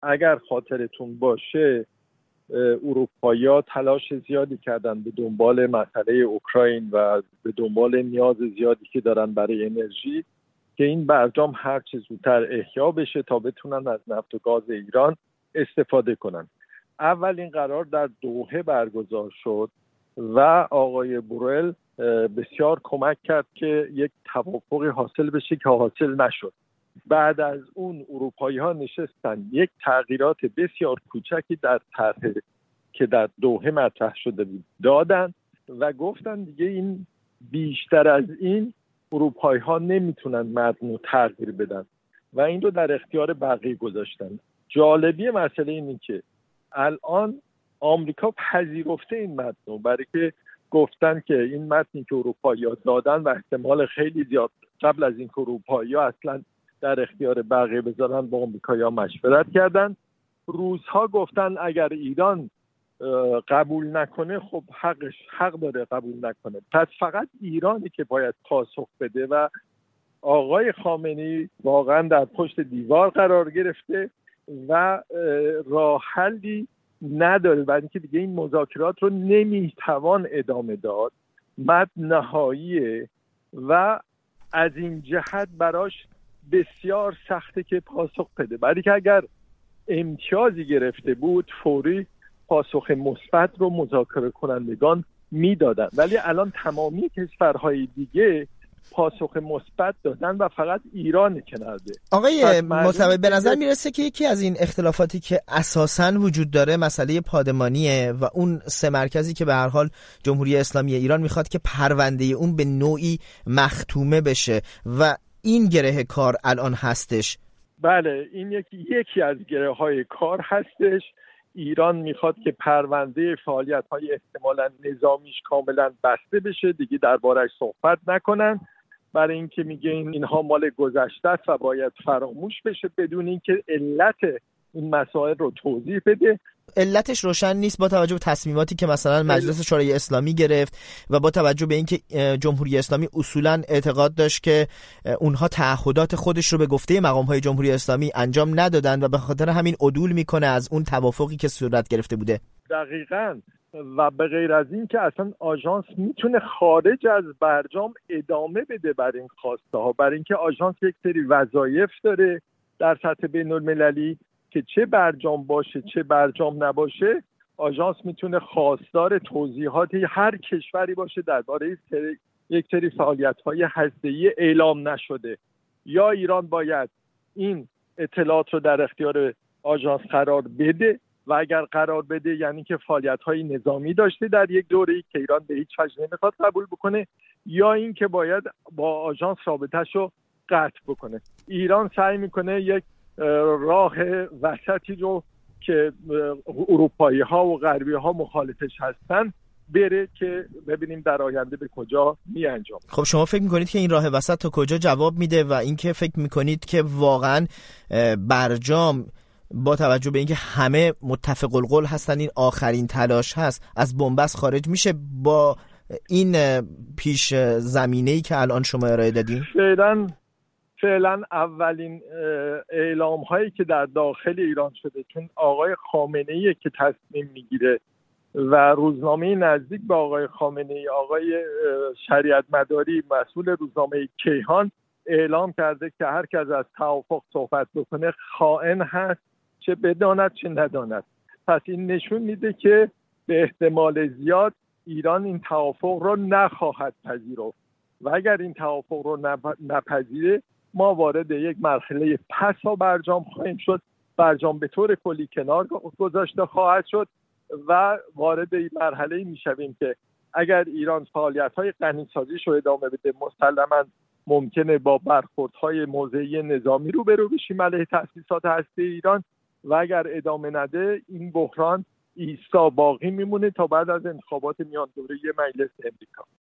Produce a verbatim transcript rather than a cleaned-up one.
اگر خاطرتون باشه اروپایی‌ها تلاش زیادی کردن به دنبال مسئله اوکراین و به دنبال نیاز زیادی که دارن برای انرژی که این برجام هر چه زودتر احیا بشه تا بتونن از نفت و گاز ایران استفاده کنن. اولین قرار در دوحه برگزار شد و آقای بورل بسیار کمک کرد که یک توافقی حاصل بشه که حاصل نشد. بعد از اون اروپایی‌ها نشستن یک تغییرات بسیار کوچکی در طرح که در دوحه مطرح شده بود دادن و گفتن دیگه این بیشتر از این اروپایی‌ها نمیتونن متن رو تغییر بدن و این رو در اختیار بقیه گذاشتن. جالبی مسئله اینه که الان آمریکا پذیرفته این متن رو، برای که گفتن که این متنی که اروپایی‌ها دادن و احتمال خیلی زیاد قبل از این که اروپایی‌ها اصلا در اختیار بقیه بذارن با آمریکایی‌ها مشورت کردن. روس‌ها گفتن اگر ایران قبول نکنه خب حقش حق داره قبول نکنه، پس فقط ایرانی که باید پاسخ بده و آقای خامنه‌ای واقعا در پشت دیوار قرار گرفته و راه حلی نداره، برای اینکه دیگه این مذاکرات رو نمیتوان ادامه داد. متن نهاییه و از این جهت براش بسیار سخته که پاسخ بده، برای که اگر امتیازی گرفته بود فوری پاسخ مثبت رو مذاکره کنندگان میدادن، ولی الان تمامی کشورهای دیگه پاسخ مثبت دادن و فقط ایران کنارده. آقای مصوی به نظر میرسه که یکی از این اختلافاتی که اساساً وجود داره مسئله پادمانیه و اون سه مرکزی که به هر حال جمهوری اسلامی ایران میخواد که پرونده اون به نوعی مختومه بشه و این گره کار الان هستش. بله، این یکی یکی از گره های کار هستش. ایران میخواد که پرونده فعالیت های احتمالاً نظامیش کاملا بسته بشه، دیگه دربارش صحبت نکنن، برای اینکه میگه اینها مال گذشته است و باید فراموش بشه بدون اینکه علت این مسائل رو توضیح بده. علتش روشن نیست با توجه به تصمیماتی که مثلا مجلس شورای اسلامی گرفت و با توجه به اینکه جمهوری اسلامی اصولا اعتقاد داشت که اونها تعهدات خودش رو به گفته مقام‌های جمهوری اسلامی انجام ندادن و به خاطر همین عدول میکنه از اون توافقی که صورت گرفته بوده. دقیقاً. و به غیر از این که اصلا آژانس میتونه خارج از برجام ادامه بده بر این خواسته ها، برای اینکه آژانس یک سری وظایف داره در سطح بین المللی که چه برجام باشه چه برجام نباشه آژانس میتونه خواستار توضیحات هر کشوری باشه درباره یک سری فعالیت‌های هسته‌ای اعلام نشده. یا ایران باید این اطلاعات رو در اختیار آژانس قرار بده و اگر قرار بده یعنی که فعالیت‌های نظامی داشته در یک دوره‌ای که ایران به هیچ وجه نمیخواد قبول بکنه، یا این که باید با آژانس رابطه‌شو رو قطع بکنه. ایران سعی میکنه یک راه وسطی رو که اروپایی‌ها و غربی‌ها مخالفش هستن بره که ببینیم در آینده به کجا میانجام. خب شما فکر میکنید که این راه وسط تا کجا جواب میده و اینکه فکر میکنید که واقعا برجام با توجه به اینکه همه متفق القول هستن این آخرین تلاش هست از بنبست خارج میشه با این پیش زمینه‌ای که الان شما ارائه دادین؟ فعلا فعلا اولین اعلام هایی که در داخل ایران شده، چون آقای خامنه‌ای که تصمیم میگیره و روزنامه نزدیک به آقای خامنه‌ای، آقای شریعت مداری مسئول روزنامه کیهان اعلام کرده که هر کس از توافق صحبت بکنه خائن هست، چه بداند چه نداند. پس این نشون میده که به احتمال زیاد ایران این توافق رو نخواهد پذیرفت و اگر این توافق رو نپذیره ما وارد یک مرحله پسا برجام خواهیم شد. برجام به طور کلی کنار گذاشته خواهد شد و وارد این مرحله میشویم که اگر ایران فعالیت‌های غنی‌سازیش رو ادامه بده مسلماً ممکنه با برخوردهای موضعی نظامی رو برو بشیم علیه تأسیسات هسته ایران و اگر ادامه نده این بحران ایستا باقی میمونه تا بعد از انتخابات میان دوره مجلس امریکا.